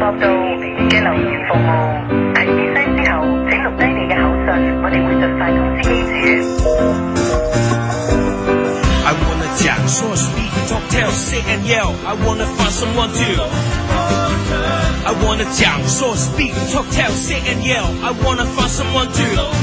到嘅留言服務。提示聲之後，請錄低你嘅口信，我哋會盡快通知機主。 I wanna 講說 speak talk tell sit and yell I wanna find someone to I wanna 講說 speak talk tell sit and yell I wanna find someone to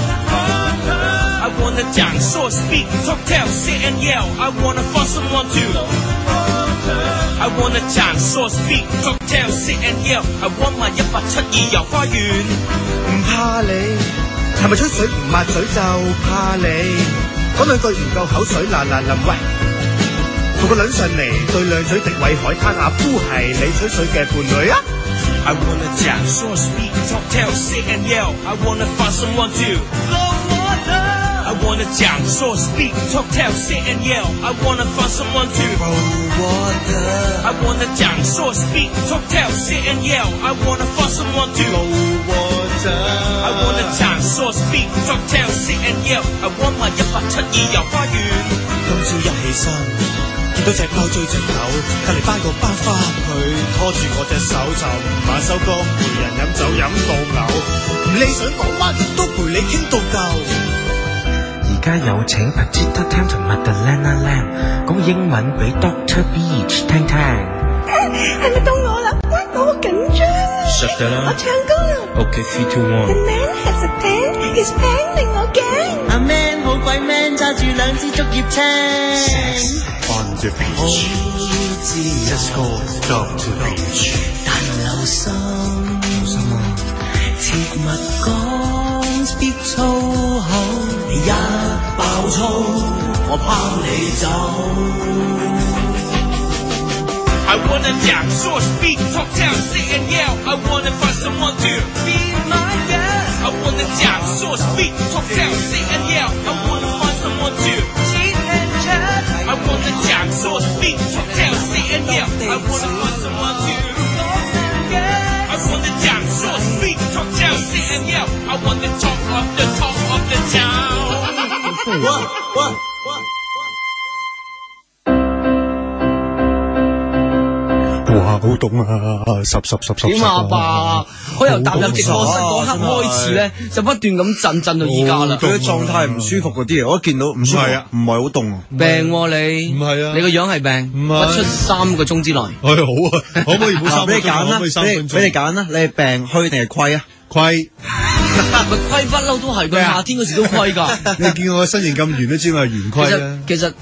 I wanna 講說 speak talk tell sit and yell I wanna find someone to I wanna 講說 speak talk tell sit and yell I want my 1872遊花園。 唔怕你，係咪吹水唔抹嘴就怕你？講兩句唔夠口水嗱嗱臨喂，同個撚上嚟對兩嘴敵位海灘阿夫係你吹水嘅伴侶啊！ I wanna 講說 speak talk tell sit and yell I wanna find someone to I wanna 講說 speak talk tell sit and yell I wanna find someone to I wanna 講說 speak talk tell sit and yell I wanna find someone to I wanna 講說 speak talk tell sit and yell I want my 1872遊花園。 今朝一起身見到隻貓追隻狗，隔離班個班花佢拖住我隻手就晚收工陪人飲酒飲到嘔，唔理想講乜都陪你傾到夠。 而家有請 Petita Tam 同 Madalena Lam 講英文俾 Dr. Beach 聽聽。 係咪到我啦？我好緊張啊！我唱歌啦。 Okay, 3, 2, 1 The man has a pen, his pen 令我驚。 阿 man 好鬼 man， 揸住兩支竹葉青。 On the beach, let's go down to the beach。 但留心，切勿講 speak 粗口，你一爆粗，我拋你走。 I wanna 講說 speak talk tell sit and yell I wanna find someone to be my girl I wanna 講說 speak talk tell sit and yell I wanna find someone to cheat and chat I wanna 講說 speak talk tell sit and yell I wanna find someone to I wanna 講說 speak talk tell sit and yell I wanna talk of the town 哇，好凍啊！濕點啊爸？我由踏入直播室嗰刻開始咧，就不斷咁震到依家啦。 佢嘅狀態唔舒服嗰啲，我一見到唔舒服，唔係好凍啊。 病喎你？唔係啊，你個樣係病，不出3個鐘之內。 好啊，可唔可以唔好3分鐘？俾你揀啦，俾你揀啦，你係病虛定係虧啊？虧， 虧不嬲都係，佢夏天嗰時都虧㗎。 你見我身形咁圓都知我係圓虧啦。 其實，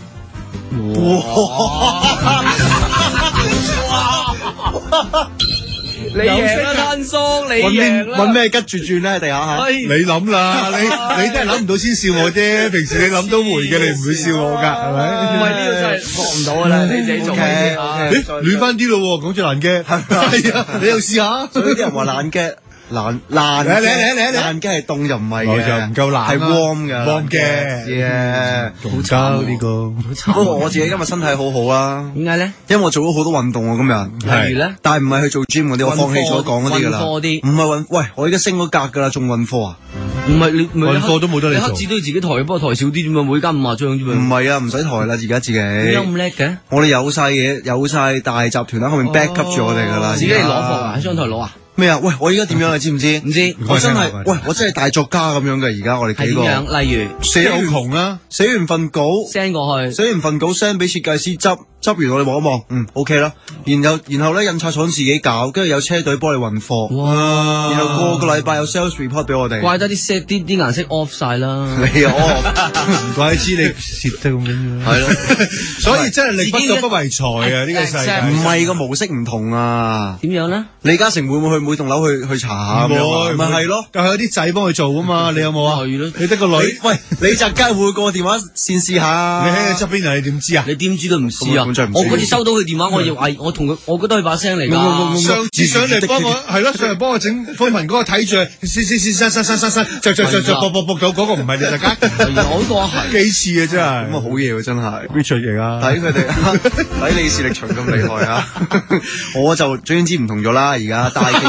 你贏啦，攤叔，你贏啦！ 搵咩吉住轉咧？地下吓，你諗啦，你真係諗唔到先笑我啫。平時你諗到回嘅，你唔會笑我噶，係咪？ 唔係呢個真係學唔到噶啦，你自己做嘅。 暖翻啲咯，講住爛嘅，係啊，你又試下。所以啲人話爛嘅。爛嘅係凍就唔係嘅，就唔夠爛，係 warm 嘅 warm 嘅，好差呢個。不過我自己今日身體好好啦， 點解咧？ 因為我做咗好多運動啊，今日。例如咧？但係唔係去做 gym 嗰啲，我放棄咗講嗰啲噶啦。唔係運，喂，我而家升咗格噶啦，仲運科啊？ 唔係你運科都冇得你做。 你黑字都要自己抬，不過抬少啲啫嘛，每間500張啫嘛。 唔係啊，唔使抬啦，而家自己。 點解咁叻嘅？ 我哋有晒嘢，有晒大集團喺後面 back up 住我哋噶啦。 自己攞貨啊？喺商台攞啊？ 咩啊？喂，我而家點樣啊？知唔知？ 唔知。 我真係，喂，我真係大作家咁樣嘅。而家我哋幾個。 係點樣？例如寫好窮啦，寫完份稿 send 過去， 寫完份稿 send 俾設計師執完我哋望一望，OK 啦。然後咧印刷廠自己搞，跟住有車隊幫你運貨。哇！然後個禮拜有 sales report 俾我哋。 怪得啲 set 啲顏色 off 晒啦。 你啊，唔怪知你蝕得咁樣。係咯，所以真係力不到不為財啊！呢個世界唔係個模式唔同啊。 點樣咧？ 李嘉誠會唔會去每棟樓去查下？咪係咯，但係有啲仔幫佢做啊嘛。你有冇啊？係咯，你得個女。喂，李澤楷會過電話線試下。你喺佢側邊人，你點知啊？ 你點知都唔知啊？我嗰次收到佢電話，我以為我同佢，我覺得佢把聲嚟㗎。 上次上嚟幫我係咯，上嚟幫我整封文嗰個睇住，刪，就播到嗰個唔係李澤楷。 我嗰個係幾次啊，真係。咁啊好嘢喎，真係。Richard 嚟啊！睇佢哋，睇李氏力場咁厲害啊！我就總之唔同咗啦，而家大企業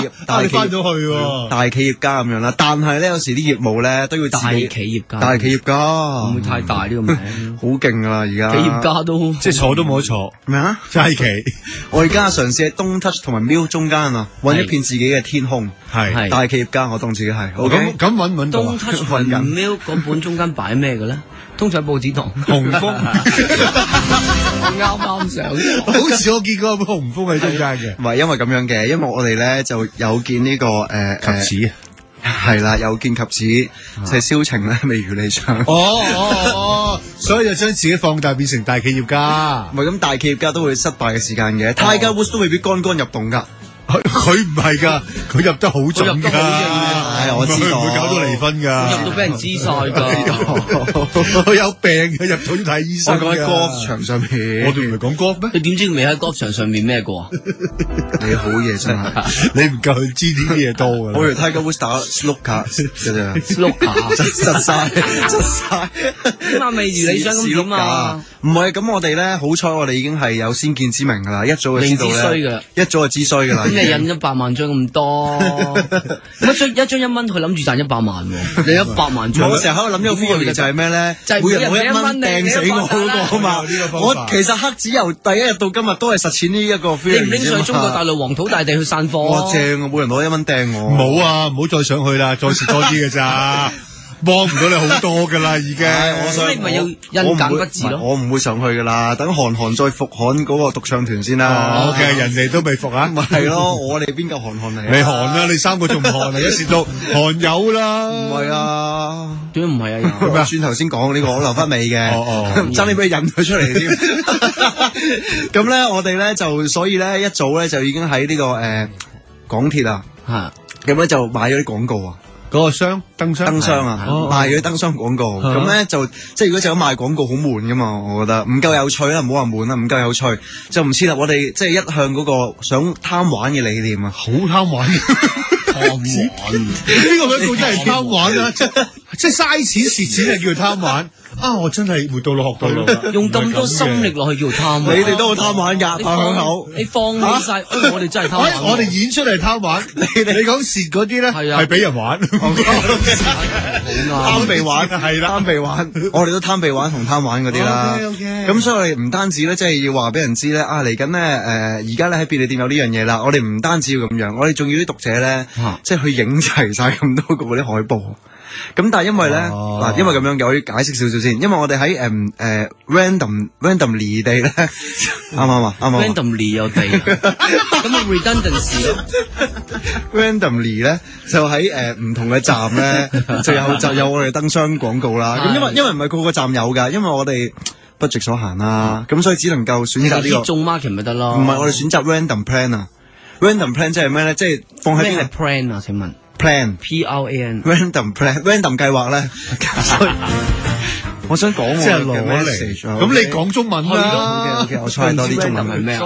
業大企翻咗去喎， 大企業家咁樣啦。但係咧有時啲業務咧都要大企業家， 大企業家會唔會太大呢個名？ 好勁噶啦而家， 企業家都即係坐都冇得坐咩啊？ 齋企。 我而家嘗試喺 Don't Touch 同埋 Milk 中間啊，揾一片自己嘅天空。 係大企業家，我當自己係。 咁揾唔揾到 Don't Touch 同 Milk 嗰本中間擺咩嘅咧？通常報紙堂紅楓， 啱上， 好似我見過一本紅楓喺中間嘅。 唔係因為咁樣嘅，因為我哋咧就有見呢個及子。 係啦，有見及此，就係銷情咧未如理想。 所以就將自己放大變成大企業家。 唔係咁，大企業家都會失敗嘅時間嘅。Tiger Woods 都未必杆杆入洞㗎。 佢唔係㗎，佢入得好準㗎。 我知道， 唔會搞到離婚㗎。 入到俾人知晒㗎。 佢有病嘅，入到要睇醫生。 我講喺 golf 場上面， 我哋唔係講 golf 咩？ 你點知佢未喺 golf 場上面咩過啊？ 你好嘢真係， 你唔夠佢知呢啲嘢多㗎。 我以為 Tiger Woods 打 snooker 嘅啫 ，snooker 窒晒。 點解未如理想咁點啊？ 唔係咁，我哋咧好彩，我哋已經係有先見之明㗎啦，一早就知道咧，一早就知衰㗎啦。 咁你印100萬張咁多，一張1蚊，佢諗住賺100萬喎。你100萬張， 我成日喺度諗呢個 theory 就係咩咧？每人攞1蚊掟死我嗰個嘛。我其實黑子由第一日到今日都係實踐呢一個 theory。 你唔拎上去中國大陸黃土大地去散貨？ 哇，正啊！每人攞1蚊掟我。 冇啊，唔好再上去啦，再蝕多啲㗎咋。幫唔到你好多噶啦，已經。 我想你咪要因簡不治咯。 我唔會上去噶啦，等韓再復韓嗰個獨唱團先啦。 OK，人哋都未復啊。 咪係咯，我哋邊夠韓嚟？ 你韓啦，你3個仲唔韓啊？一時到韓友啦。 唔係啊， 點解唔係啊？ 我轉頭先講呢個，我留翻尾嘅。爭啲俾你引佢出嚟添。咁咧，我哋咧就所以咧一早咧就已經喺呢個港鐵啊，咁咧就買咗啲廣告啊。 嗰個燈箱啊，賣咗燈箱廣告，咁咧就即係如果就咁賣廣告好悶噶嘛，我覺得唔夠有趣啦，唔好話悶啦，唔夠有趣，就唔似得我哋即係一向嗰個想貪玩嘅理念啊， 好貪玩，貪玩，呢個廣告真係貪玩啊，即係嘥錢蝕錢係叫做貪玩。我真係活到老學到老， 用咁多心力落去叫貪玩。 你哋都好貪玩㗎，響口。 你放棄晒，我哋真係貪玩。 我哋演出嚟貪玩，你講蝕嗰啲咧係俾人玩， 貪被玩係啦，貪被玩，我哋都貪被玩同貪玩嗰啲啦。咁所以我哋唔單止咧，即係要話俾人知咧，嚟緊咧而家咧喺便利店有呢樣嘢啦。我哋唔單止要咁樣，我哋仲要啲讀者咧，即係去影齊晒咁多個嗰啲海報。咁但係因為咧因為咁樣嘅，我要解釋少少先。因為我哋喺randomly 地咧，啱啊 ？randomly 有地，咁啊 redundancy 咯。 randomly 咧就喺唔同嘅站咧就有我哋燈箱廣告啦。咁因為唔係個個站有㗎，因為我哋budget所限啦，咁所以只能夠選擇呢個。 中 market 咪得咯？ 唔係，我哋選擇 random plan 啊。random plan 即係咩咧？即係放喺邊個 plan 啊？請問？ plan P-R-A-N random plan random 計劃咧，我想講即係攞嚟，咁你講中文啦。 OK， 我猜多啲中文係咩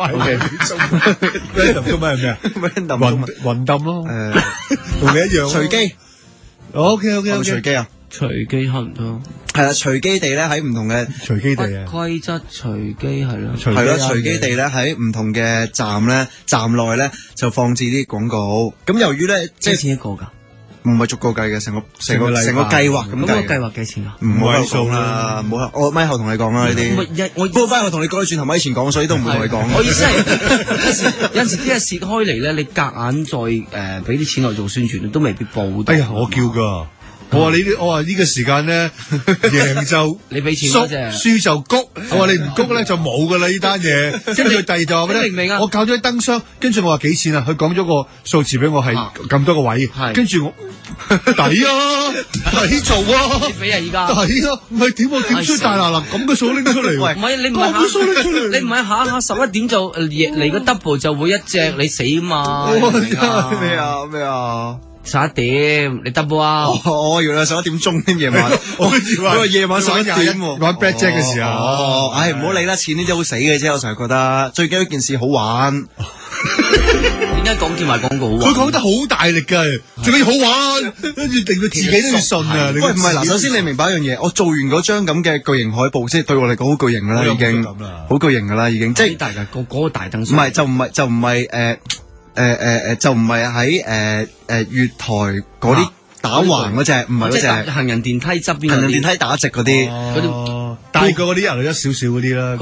？OK，random 中文係咩啊 ？random 雲冧咯，同你一樣。 隨機。 OK， 隨機啊？ 隨機差唔多。 係啦，隨機地咧喺唔同嘅隨機地啊， 規則隨機係咯， 係咯，隨機地咧喺唔同嘅站內咧就放置啲廣告。咁由於咧即係錢一個㗎， 唔係逐個計嘅，成個計劃咁計。 咁個計劃幾錢啊？ 唔好數啦，唔好我咪後同你講啦呢啲。不過翻去同你講，轉頭咪以前講，所以都唔會同你講。 我意思係有陣時啲嘢蝕開嚟咧，你夾硬再俾啲錢落做宣傳，都未必報到。 哎呀，我叫㗎。我話呢個時間咧，贏就你俾錢啫，輸就谷。我話你唔谷咧就冇噶啦呢單嘢。跟住佢第二就話咩咧？我搞咗啲燈箱，跟住我話幾錢啊？佢講咗個數字俾我係咁多個位，跟住我抵啊，抵做啊！ 你俾啊而家抵啊，唔係點點出大嗱嗱咁嘅數拎出嚟？ 唔係你唔係下你唔係下11點就嚟個 double 就會一隻你死嘛？ 咩啊 ？11點，你 double 啊？ 我以為11點鐘添夜晚，我以為夜晚11點玩 blackjack 嘅時候。 唉，唔好理啦，錢呢啲好死嘅啫，我成日覺得最緊要一件事好玩。 點解港鐵賣廣告好玩？ 佢講得好大力㗎，最緊要好玩，跟住令到自己都要信啊！ 喂，唔係嗱，首先你明白一樣嘢，我做完嗰張咁嘅巨型海報，即係對我嚟講好巨型㗎啦，已經好巨型㗎啦，已經即係大㗎，嗰個大燈。 唔係就唔係就唔係喺月台嗰啲打橫嗰隻，唔係嗰隻行人電梯側邊， 行人電梯打直嗰啲， 大個嗰啲人一少少嗰啲啦。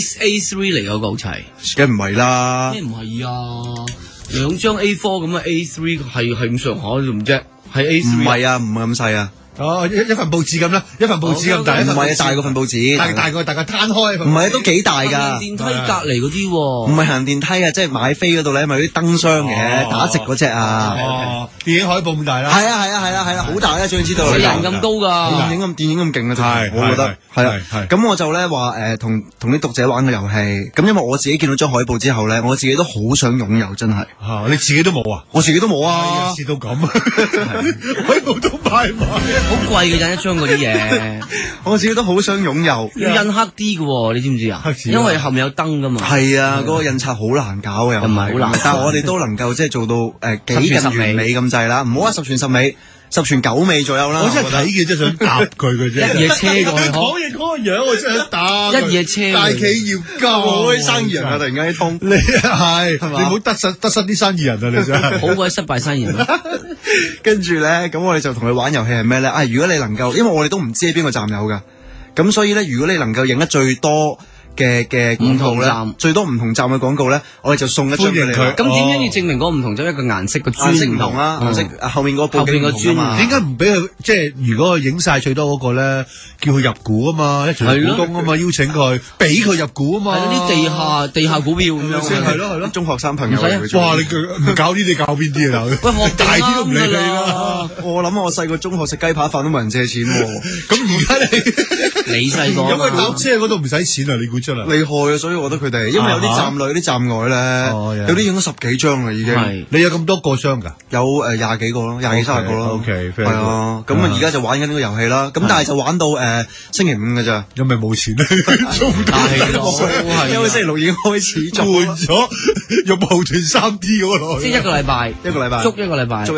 A3 嚟嗰個好齊， 梗唔係啦。 咩唔係啊？兩張 A4 咁啊 ，A3 係咁上下做唔啫？係 A3 唔係啊，唔係咁細啊。 哦，一份報紙咁啦，一份報紙咁大， 唔係大過份報紙， 大過攤開， 唔係都幾大㗎。 電梯隔離嗰啲喎， 唔係行電梯啊，即係買飛嗰度咧，咪有啲燈箱嘅，打直嗰隻啊。 哦，電影海報咁大啦。 係啊，好大啊，最知道。 人咁高㗎， 電影咁勁啊，我覺得係啊。咁我就咧話同啲讀者玩個遊戲，咁因為我自己見到張海報之後咧，我自己都好想擁有，真係。 你自己都冇啊？ 我自己都冇啊。 試到咁，海報都買埋。 好貴嘅印一張嗰啲嘢， 我自己都好想擁有。 要印黑啲嘅喎，你知唔知啊？因為後面有燈㗎嘛。 係啊，嗰個印刷好難搞又唔係好難，但係我哋都能夠即係做到幾近完美咁滯啦。唔好話10全10美，10全9美左右啦。 我真係睇嘅，真係想答佢嘅啫。 一嘢車過去， 講嘢嗰個樣，我真係想答。 一嘢車， 大企業家， 好生意人啊！突然間一通， 你係你唔好得失啲生意人啊！你真係好鬼失敗生意人。 跟住咧，咁我哋就同佢玩遊戲係咩咧？如果你能夠，因為我哋都唔知喺邊個站有噶，咁所以咧，如果你能夠影得最多嘅廣告咧，最多唔同站嘅廣告咧，我哋就送一張俾你。 咁點樣要證明嗰個唔同？就一個顏色個磚唔同啦，顏色後面嗰個布景唔同啊嘛。 點解唔俾佢？即係如果佢影晒最多嗰個咧，叫佢入股啊嘛，一齊入股東啊嘛，邀請佢，俾佢入股啊嘛。 係啲地下股票咁樣。 係咯， 中學生朋友。 哇！你唔搞呢啲搞邊啲啊？ 喂，我大啲都唔理你啦。 我諗我細個中學食雞扒飯都冇人借錢喎。 咁而家你細個， 咁佢搭車嗰度唔使錢啊？你估出嚟？ 厲害啊！所以我覺得佢哋，因為有啲站內、有啲站外咧，有啲影咗10幾張啦已經。 你有咁多個箱㗎？ 有20幾個咯，20幾30個咯。 OK， 係啊。咁啊，而家就玩緊呢個遊戲啦。咁但係就玩到星期5㗎咋。 因為冇錢咧， 因為星期6已經開始做換咗用後團3D 嗰個落去。 即係一個禮拜， 捉一個禮拜， 上個禮拜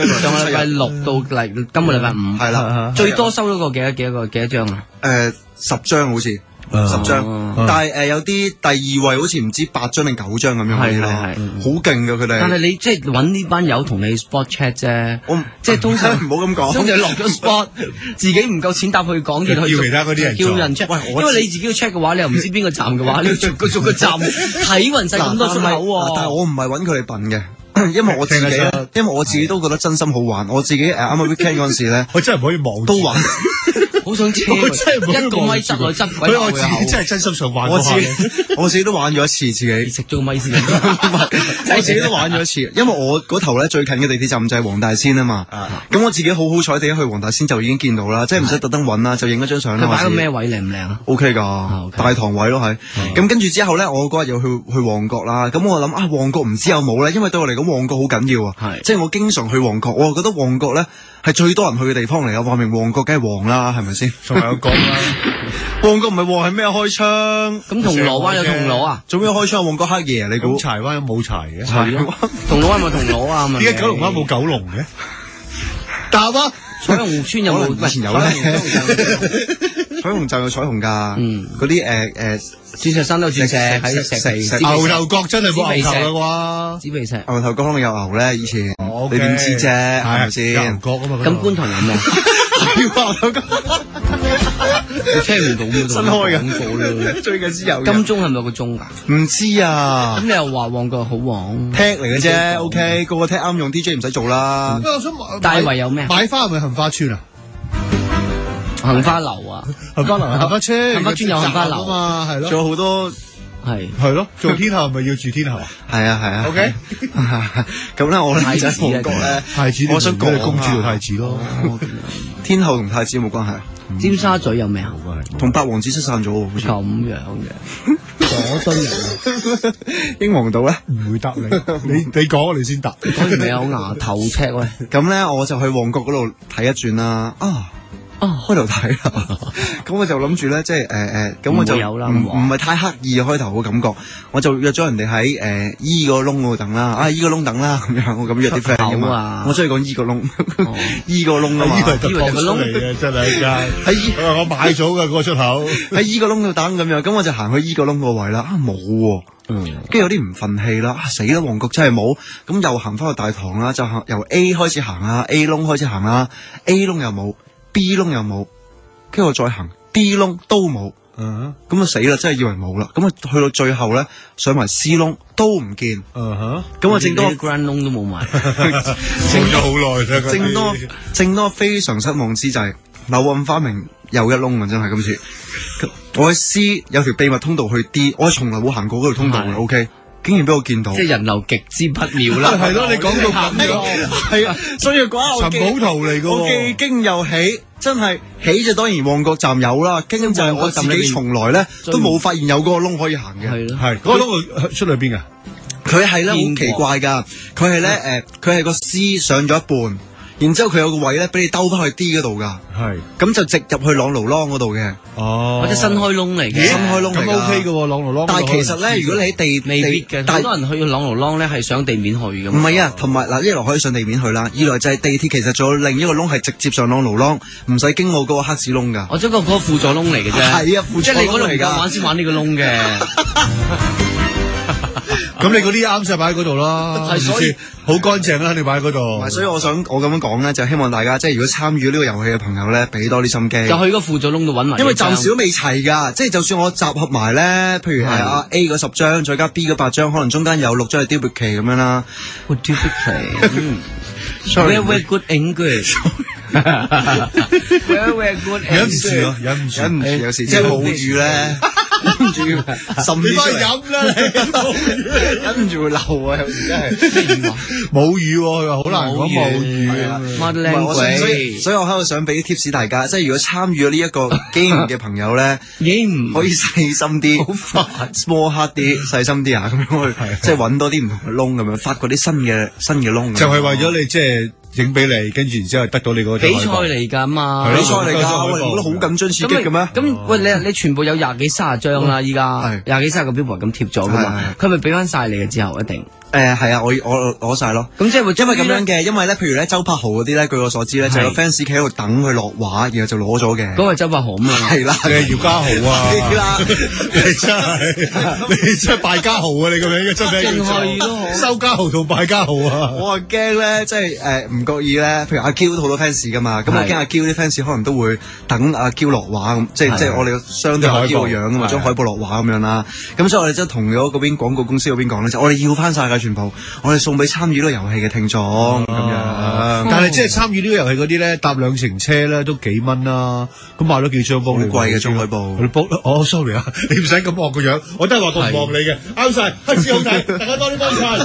6到今個禮拜5， 係啦。 最多收咗個幾多張啊 ？10張好似。10張，但係有啲第2位好似唔知8張定9張咁樣嗰啲咯，好勁㗎佢哋。 但係你即係揾呢班友同你 spot chat 啫，即係通常唔好咁講， 通常落咗 spot，自己唔夠錢搭去講嘢， 叫其他嗰啲人叫人 check。因為你自己要 check 嘅話，你又唔知邊個站嘅話，你要逐個站睇勻晒咁多出口喎。 但係我唔係揾佢哋笨嘅。因為我自己都覺得真心好玩，我自己啱啱 weekend 嗰陣時咧， 我真係唔可以望都玩， 好想車，一個咪執來執鬼， 我自己真係真心想玩。 我自己都玩咗一次，自己食咗個咪先， 我自己都玩咗一次，因為我嗰頭咧最近嘅地鐵站就係黃大仙啊嘛，咁我自己好彩地去黃大仙就已經見到啦，即係唔使特登揾啦，就影一張相啦。 佢擺個咩位靚唔靚啊 ？OK 㗎，大堂位咯係。咁跟住之後咧，我嗰日又去旺角啦，咁我諗旺角唔知有冇咧，因為對我嚟講旺角好緊要啊，即係我經常去旺角，我覺得旺角咧係最多人去嘅地方嚟啊！話明旺角梗係旺啦，係咪先？ 仲有講啦， 旺角唔係旺係咩開槍？ 咁銅鑼灣有銅鑼啊？ 做咩開槍？旺角黑夜你估？ 柴灣有冇柴嘅？ 係咯，銅鑼灣咪銅鑼啊？ 點解九龍灣冇九龍嘅？答啊！ 彩虹村有冇？ 以前有咧。彩虹就有彩虹㗎，嗰啲鑽石山都有鑽石喺石地。 牛頭角真係冇牛頭啦喎，紫鼻石。 牛頭角可能有牛咧，以前你點知啫？係咪先？ 牛角啊嘛。 咁觀塘有咩？ 牛頭角， 你聽唔到咩？ 新開嘅，最近先有。 金鐘係咪有個鐘㗎？ 唔知啊。 咁你又話旺角好旺？ 踢嚟嘅啫 ，OK，個個踢啱用 DJ 唔使做啦。 我想大圍有咩？ 買花係咪杏花村啊？ 杏花樓啊， 杏花樓、杏花村， 杏花村有杏花樓啊嘛，係咯， 仲有好多係咯，做天后係咪要住天后啊？ 係啊 ，OK， 咁咧我咧就喺旺角咧， 太子， 我想講公主做太子咯， 天后同太子有冇關係？ 尖沙咀有咩啊？ 同八王子失散咗，好似咁樣嘅，佐敦人啊， 英皇道咧唔會答你，你講你先答， 當然未有牙頭赤喂， 咁咧我就去旺角嗰度睇一轉啦， 開頭睇啦，咁我就諗住咧，即係咁我就唔係太刻意開頭嘅感覺，我就約咗人哋喺依個窿嗰度等啦，依個窿等啦咁樣，我咁約啲 friend 噶嘛，我中意講依個窿，依個窿啊嘛， 以為個窿嚟嘅真係喺我買咗嘅嗰個出口， 喺依個窿度等咁樣，咁我就行去依個窿個位啦，冇喎。跟住有啲唔忿氣啦，死啦！旺角真係冇，咁又行翻去大堂啦，就由 A 開始行啊 ，A 窿開始行啦 ，A 窿又冇 ，B 窿又冇，跟住我再行 D 窿都冇，咁啊死啦！真係以為冇啦，咁啊去到最後咧，上埋 C 窿都唔見，咁啊正多 Grand 窿都冇埋， 整咗好耐正多非常失望之際，柳暗花明又一窿啊！真係今次。我喺 C 有條秘密通道去 D， 我從來冇行過嗰條通道嘅 ，OK， 竟然俾我見到， 即係人流極之不妙啦。 係咯，你講到咁樣， 係啊，所以講我尋寶圖嚟嘅， 我既驚又喜，真係喜就當然旺角站有啦，驚就係我自己從來咧都冇發現有嗰個窿可以行嘅， 係咯， 係嗰個窿出去邊噶？ 佢係咧好奇怪噶，佢係咧佢係個 C 上咗一半。然之後佢有個位咧，俾你兜翻去 D 嗰度噶，係咁就直入去朗奴啷嗰度嘅， 或者新開窿嚟嘅， 新開窿嚟咁 OK 嘅朗奴啷。但係其實咧，如果你喺地未必嘅，好多人去朗奴啷咧係上地面去嘅。 唔係啊，同埋嗱，一來可以上地面去啦，二來就係地鐵其實仲有另一個窿係直接上朗奴啷，唔使經過嗰個黑市窿噶。 我即係嗰個輔助窿嚟嘅啫， 係啊， 即係你嗰度唔夠玩先玩呢個窿嘅。 咁你嗰啲啱晒擺喺嗰度咯，係所以好乾淨啦，你擺喺嗰度。 所以我咁樣講咧，就希望大家即係如果參與呢個遊戲嘅朋友咧，俾多啲心機。 就去個輔助窿度揾埋。 因為暫時都未齊㗎，即係就算我集合埋咧，譬如係阿 A 嗰10張，再加 B 嗰8張，可能中間有6張係 duplicate 咁樣啦。 Duplicate。Very good English。Very good English。 忍唔住，有時即係母語咧。忍唔住，甚至快飲啦你！ 忍唔住會漏啊！有時真係母語，佢話好難講母語。所以我喺度想俾啲 tips 大家，即係如果參與咗呢一個 game 嘅朋友咧，可以細心啲，好煩 small heart 啲，細心啲啊，咁樣去即係揾多啲唔同嘅窿咁樣，發掘啲新嘅窿。 就係為咗你即係。影俾你，跟住然之後得到你嗰個比賽嚟㗎嘛， 比賽嚟㗎，我哋覺得好緊張刺激嘅咩？ 咁喂，你全部有20幾30張啦，依家20幾30個 billboard 咁貼咗㗎嘛，佢咪俾翻晒你嘅之後一定。 係啊，我攞晒咯。 咁即係因為咁樣嘅，因為咧，譬如咧周柏豪嗰啲咧，據我所知咧，就有 fans 企喺度等佢落畫，然後就攞咗嘅。 嗰個係周柏豪啊嘛。 係啦， 你係姚家豪啊。 係啦， 你真係敗家豪啊！你個名真係。 定係咯， 收家豪同敗家豪啊！ 我係驚咧，即係唔覺意咧，譬如阿 Q 都好多 fans 噶嘛，咁我驚阿 Q 啲 fans 可能都會等阿 Q 落畫咁，即係我哋相對阿 Q 個樣啊嘛，將海報落畫咁樣啦。咁所以我哋即係同咗嗰邊廣告公司嗰邊講咧，就我哋要翻晒㗎全部，我哋送俾參與呢個遊戲嘅聽眾咁樣。 但係即係參與呢個遊戲嗰啲咧，搭2程車咧都幾蚊啦，咁買咗幾張幫你。 好貴嘅張海報。 sorry 啊，你唔使咁惡個樣，我都係話過唔望你嘅，啱晒，黑字好睇，大家多啲幫襯。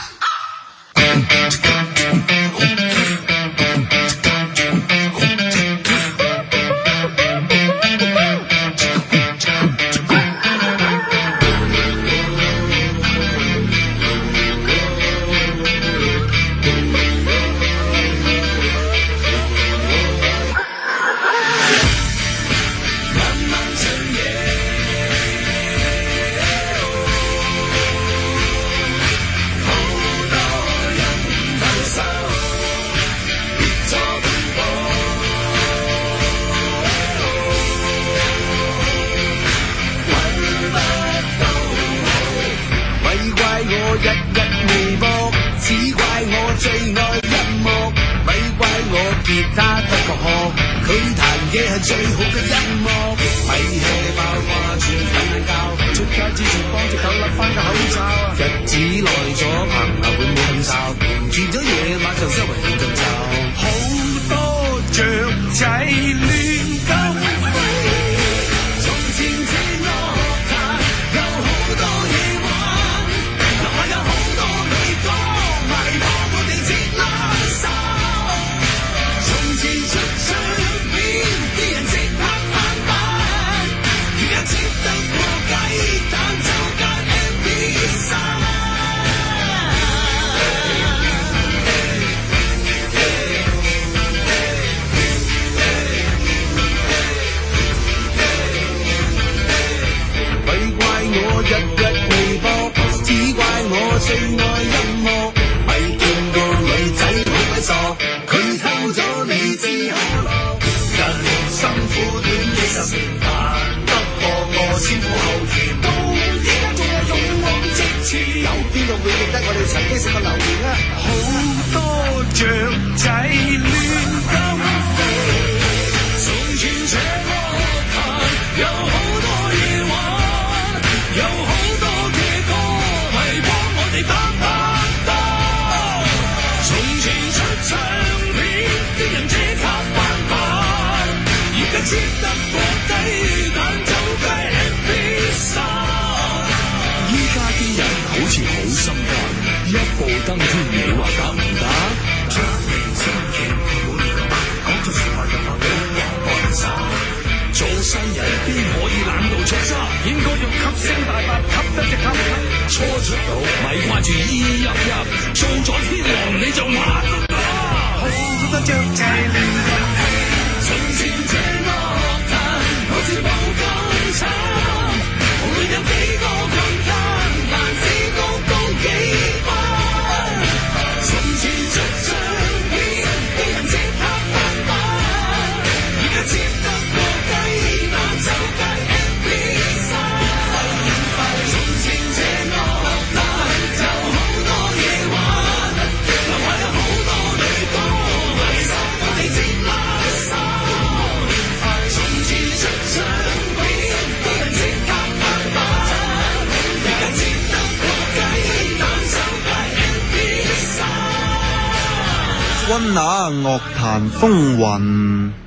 最好嘅音樂，咪氣爆掛住瞓覺，出街之前幫隻狗笠翻個口罩。日子耐咗，行下會冇咁嘈，轉咗夜晚就周圍亂咁走，好多雀仔亂咁飛。從前前樂壇有好多嘢玩，樓下有好多女歌迷幫我哋接拉手。從前出場邊啲人即刻翻版，而家切得過雞蛋就間 MP3。 最愛音樂，咪見個女仔好鬼傻，佢偷咗你支可樂，人生苦短幾十年，難得過我先苦後甜，到依家仲有勇往直前，有邊個會記得我哋曾經食過榴蓮啊？好多雀仔亂咁飛，從前這樂壇有好多嘢玩，有好多嘅歌迷幫我哋打打打，從前出唱片啲人即刻翻版，而家接得個雞蛋走雞 MP3，依家啲人好似好心急，一步登天你話得唔得？將你千祈唔好亂咁講咗説話就話俾人幫手，做新人邊可以懶到出渣，應該用吸聲大法吸得隻吸，初出道咪掛住意入入，做咗天王你就馬都打，好多雀仔亂咁飛，從前這樂壇好似冇咁慘，無論有幾個困難，難知高高幾番，從前出唱片啲人即刻翻版，而家接得個雞蛋走雞 MP3，從前這樂壇就好多嘢玩，留下有好多女歌迷收我哋接垃圾，從前出唱片啲人即刻翻版，而家接得個雞蛋走雞 MP3。 溫拿樂壇風雲。